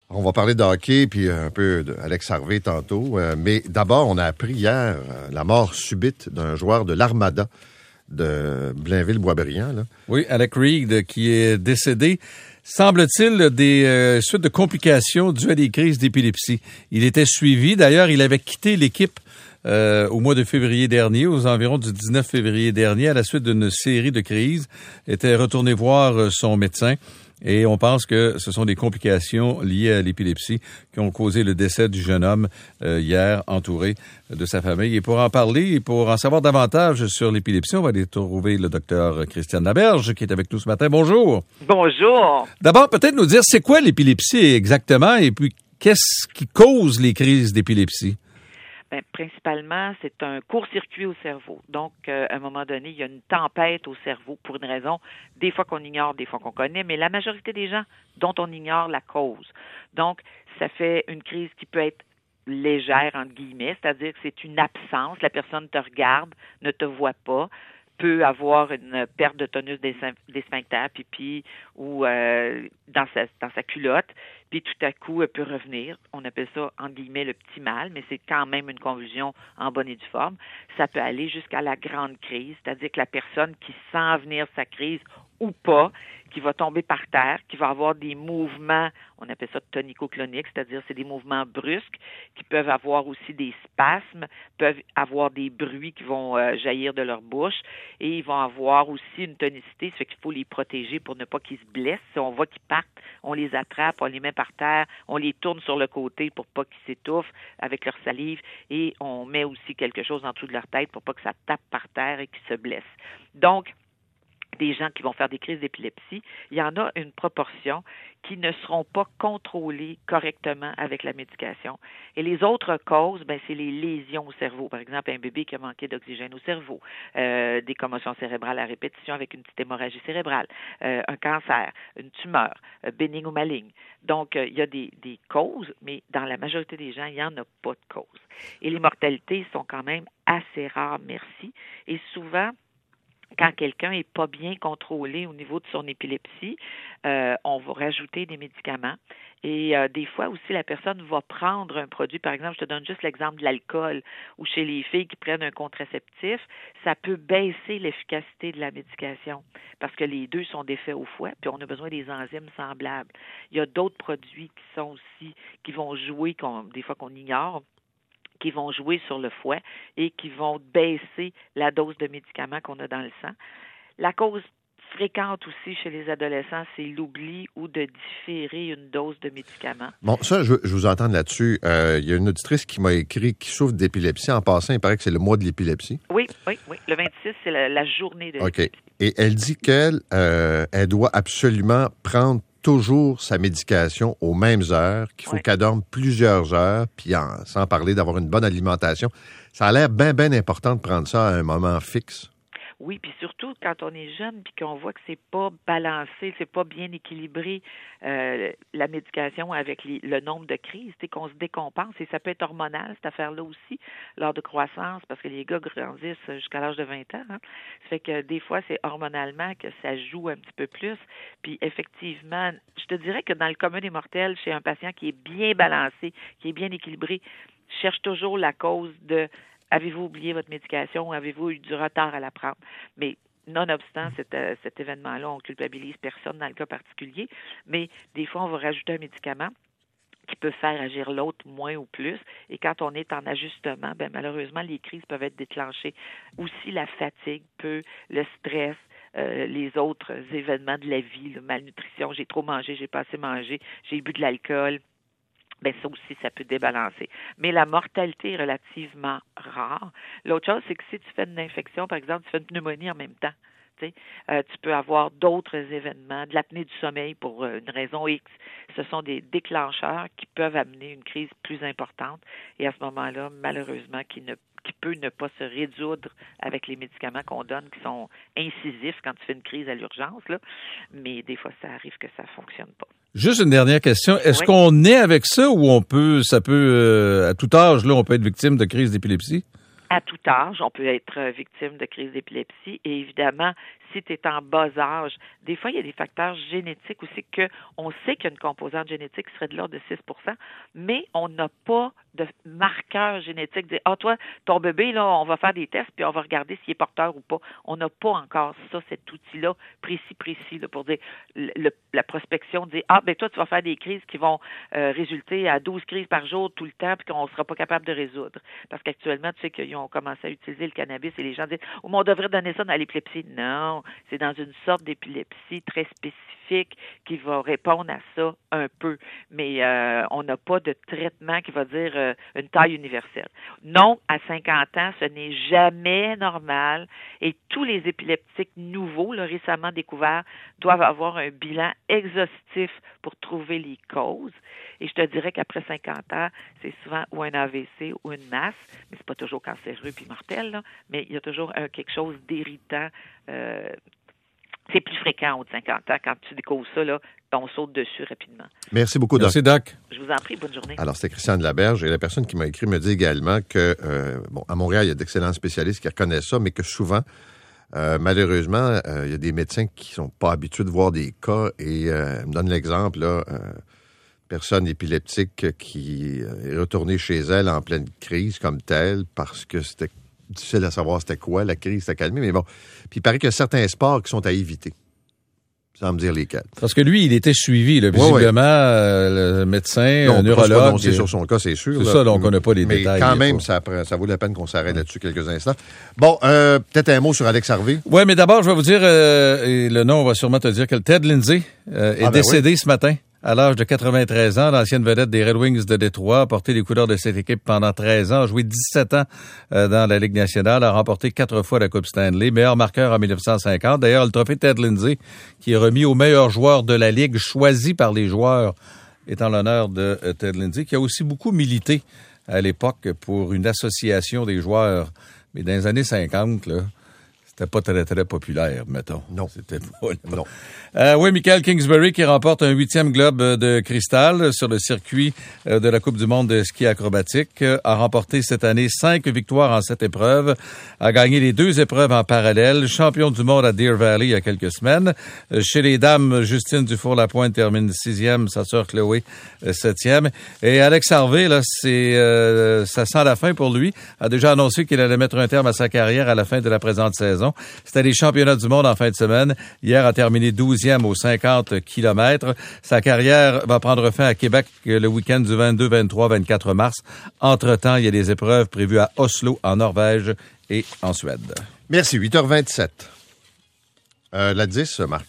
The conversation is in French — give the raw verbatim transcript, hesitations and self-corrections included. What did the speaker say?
On va parler de hockey puis un peu d'Alex Harvey tantôt. Euh, mais d'abord, on a appris hier euh, la mort subite d'un joueur de l'Armada de Blainville-Boisbriand. Là. Oui, Alec Reed qui est décédé, semble-t-il, des euh, suites de complications dues à des crises d'épilepsie. Il était suivi. D'ailleurs, il avait quitté l'équipe euh, au mois de février dernier, aux environs du dix-neuf février dernier, à la suite d'une série de crises. Il était retourné voir son médecin. Et on pense que ce sont des complications liées à l'épilepsie qui ont causé le décès du jeune homme euh, hier, entouré de sa famille. Et pour en parler et pour en savoir davantage sur l'épilepsie, on va aller trouver le docteur Christiane Laberge qui est avec nous ce matin. Bonjour. Bonjour. D'abord, peut-être nous dire c'est quoi l'épilepsie exactement et puis qu'est-ce qui cause les crises d'épilepsie? Bien, principalement, c'est un court-circuit au cerveau. Donc, euh, à un moment donné, il y a une tempête au cerveau pour une raison, des fois qu'on ignore, des fois qu'on connaît, mais la majorité des gens dont on ignore la cause. Donc, ça fait une crise qui peut être légère, entre guillemets, c'est-à-dire que c'est une absence, la personne te regarde, ne te voit pas, peut avoir une perte de tonus des, des sphincters, pipi, ou euh, dans sa, dans sa culotte, puis tout à coup, elle peut revenir. On appelle ça, entre guillemets, le petit mal, mais c'est quand même une convulsion en bonne et due forme. Ça peut aller jusqu'à la grande crise, c'est-à-dire que la personne qui sent venir sa crise ou pas, qui va tomber par terre, qui va avoir des mouvements, on appelle ça tonico-cloniques, c'est-à-dire c'est des mouvements brusques, qui peuvent avoir aussi des spasmes, peuvent avoir des bruits qui vont euh, jaillir de leur bouche, et ils vont avoir aussi une tonicité, ça fait qu'il faut les protéger pour ne pas qu'ils se blessent. Si on voit qu'ils partent, on les attrape, on les met par terre, on les tourne sur le côté pour pas qu'ils s'étouffent avec leur salive, et on met aussi quelque chose en dessous de leur tête pour pas que ça tape par terre et qu'ils se blessent. Donc, des gens qui vont faire des crises d'épilepsie, il y en a une proportion qui ne seront pas contrôlées correctement avec la médication. Et les autres causes, ben, c'est les lésions au cerveau. Par exemple, un bébé qui a manqué d'oxygène au cerveau, euh, des commotions cérébrales à répétition avec une petite hémorragie cérébrale, euh, un cancer, une tumeur, euh, bénigne ou maligne. Donc, euh, il y a des, des causes, mais dans la majorité des gens, il n'y en a pas de cause. Et les mortalités sont quand même assez rares, merci. Et souvent, quand quelqu'un est pas bien contrôlé au niveau de son épilepsie, euh, on va rajouter des médicaments. Et euh, des fois aussi, la personne va prendre un produit. Par exemple, je te donne juste l'exemple de l'alcool, ou chez les filles qui prennent un contraceptif, ça peut baisser l'efficacité de la médication parce que les deux sont d'effet au fouet, puis on a besoin des enzymes semblables. Il y a d'autres produits qui sont aussi, qui vont jouer, qu'on, des fois qu'on ignore, qui vont jouer sur le fouet et qui vont baisser la dose de médicaments qu'on a dans le sang. La cause fréquente aussi chez les adolescents, c'est l'oubli ou de différer une dose de médicaments. Bon, ça, je, je vous entends là-dessus. Euh, il y a une auditrice qui m'a écrit qui souffre d'épilepsie. En passant, il paraît que c'est le mois de l'épilepsie. Oui, oui, oui. Le vingt-six, c'est la, la journée de l'épilepsie. OK. Et elle dit qu'elle euh, elle doit absolument prendre toujours sa médication aux mêmes heures, qu'il faut ouais. qu'elle dorme plusieurs heures, puis en, sans parler d'avoir une bonne alimentation. Ça a l'air bien, bien important de prendre ça à un moment fixe. Oui, puis surtout quand on est jeune puis qu'on voit que c'est pas balancé, c'est pas bien équilibré euh, la médication avec les, le nombre de crises, c'est qu'on se décompense et ça peut être hormonal cette affaire-là aussi lors de croissance parce que les gars grandissent jusqu'à l'âge de vingt ans. Hein. Ça fait que des fois c'est hormonalement que ça joue un petit peu plus. Puis effectivement, je te dirais que dans le commun des mortels, chez un patient qui est bien balancé, qui est bien équilibré, cherche toujours la cause de avez-vous oublié votre médication ou avez-vous eu du retard à la prendre? Mais nonobstant cet, euh, cet événement-là, on ne culpabilise personne dans le cas particulier, mais des fois, on va rajouter un médicament qui peut faire agir l'autre moins ou plus. Et quand on est en ajustement, ben malheureusement, les crises peuvent être déclenchées. Aussi, la fatigue peut, le stress, euh, les autres événements de la vie, la malnutrition, j'ai trop mangé, j'ai pas assez mangé, j'ai bu de l'alcool. Ben ça aussi, ça peut débalancer. Mais la mortalité est relativement rare. L'autre chose, c'est que si tu fais une infection, par exemple, tu fais une pneumonie en même temps, tu sais, euh, tu peux avoir d'autres événements, de l'apnée du sommeil pour euh, une raison X. Ce sont des déclencheurs qui peuvent amener une crise plus importante et à ce moment-là, malheureusement, qui ne qui peut ne pas se résoudre avec les médicaments qu'on donne, qui sont incisifs quand tu fais une crise à l'urgence, là. Mais des fois, ça arrive que ça fonctionne pas. Juste une dernière question. Est-ce oui. qu'on est avec ça ou on peut, ça peut, euh, à tout âge, là, on peut être victime de crise d'épilepsie? À tout âge, on peut être victime de crise d'épilepsie et évidemment, si tu es en bas âge, des fois, il y a des facteurs génétiques aussi que on sait qu'il y a une composante génétique qui serait de l'ordre de six pour cent, mais on n'a pas de marqueur génétique. Dire, ah, toi, ton bébé, là, on va faire des tests puis on va regarder s'il est porteur ou pas. On n'a pas encore ça, cet outil-là, précis, précis, là, pour dire le, la prospection, dire, ah, ben toi, tu vas faire des crises qui vont euh, résulter à douze crises par jour tout le temps puis qu'on ne sera pas capable de résoudre. Parce qu'actuellement, tu sais qu'ils ont commencé à utiliser le cannabis et les gens disent, oh, mais on devrait donner ça dans l'épilepsie. Non, c'est dans une sorte d'épilepsie très spécifique qui va répondre à ça un peu. Mais euh, on n'a pas de traitement qui va dire euh, une taille universelle. Non, à cinquante ans, ce n'est jamais normal et tous les épileptiques nouveaux, là, récemment découverts, doivent avoir un bilan exhaustif pour trouver les causes. Et je te dirais qu'après cinquante ans, c'est souvent ou un A V C ou une masse, mais c'est pas toujours cancéreux puis mortel, là, mais il y a toujours un, quelque chose d'irritant. Euh, c'est plus fréquent au de cinquante ans. Quand tu découvres ça, là, on saute dessus rapidement. Merci beaucoup, Doc. Merci, Doc. Je vous en prie, bonne journée. Alors, c'était Christiane Laberge et la personne qui m'a écrit me dit également que, euh, bon, à Montréal, il y a d'excellents spécialistes qui reconnaissent ça, mais que souvent, euh, malheureusement, euh, il y a des médecins qui sont pas habitués de voir des cas et euh, me donne l'exemple, là, euh, personne épileptique qui est retournée chez elle en pleine crise comme telle parce que c'était difficile à savoir c'était quoi, la crise s'est calmée, mais bon. Puis il paraît qu'il y a certains sports qui sont à éviter, sans me dire lesquels. Parce que lui, il était suivi, là, visiblement, ouais, ouais. Euh, le médecin, non, neurologue. On ne pas sur son cas, c'est sûr. C'est là. ça, donc on n'a pas les mais détails. Mais quand même, ça, ça vaut la peine qu'on s'arrête là-dessus quelques instants. Bon, euh, peut-être un mot sur Alex Harvey. Oui, mais d'abord, je vais vous dire, euh, et le nom va sûrement te dire que le Ted Lindsay euh, est ah ben décédé oui. ce matin. À l'âge de quatre-vingt-treize ans, l'ancienne vedette des Red Wings de Détroit a porté les couleurs de cette équipe pendant treize ans, a joué dix-sept ans euh, dans la Ligue nationale, a remporté quatre fois la Coupe Stanley, meilleur marqueur en dix-neuf cent cinquante. D'ailleurs, le trophée Ted Lindsay, qui est remis au meilleur joueur de la Ligue, choisi par les joueurs, est en l'honneur de euh, Ted Lindsay, qui a aussi beaucoup milité à l'époque pour une association des joueurs. Mais dans les années cinquante, là, c'était pas très, très populaire, mettons. Non. C'était pas... Non. Euh, oui, Michael Kingsbury qui remporte un huitième globe de cristal sur le circuit de la Coupe du monde de ski acrobatique, a remporté cette année cinq victoires en sept épreuves, a gagné les deux épreuves en parallèle, champion du monde à Deer Valley il y a quelques semaines. Chez les dames, Justine Dufour-Lapointe termine sixième, sa sœur Chloé septième. Et Alex Harvey, là, c'est euh, ça sent la fin pour lui, a déjà annoncé qu'il allait mettre un terme à sa carrière à la fin de la présente saison. C'était les championnats du monde en fin de semaine. Hier a terminé douzième aux cinquante kilomètres. Sa carrière va prendre fin à Québec le week-end du vingt-deux, vingt-trois, vingt-quatre mars. Entre-temps, il y a des épreuves prévues à Oslo, en Norvège et en Suède. Merci. huit heures vingt-sept. Euh, la dix, Marc.